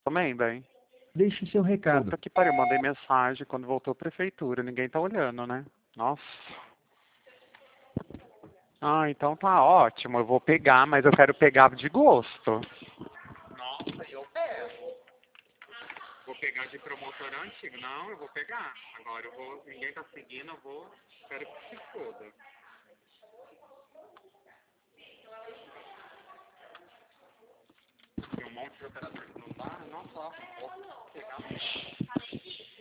Também, bem. Deixe seu recado. Puta que pariu, mandei mensagem quando voltou a prefeitura. Ninguém tá olhando, né? Nossa. Ah, então tá ótimo. Eu vou pegar, mas eu quero pegar de gosto. Nossa, eu pego. Vou pegar de promotor antigo. Não, eu vou pegar. Agora eu vou. Ninguém tá seguindo, eu vou. Quero que se foda. Tem um monte de operador que não dá. Nossa, ó, vou pegar.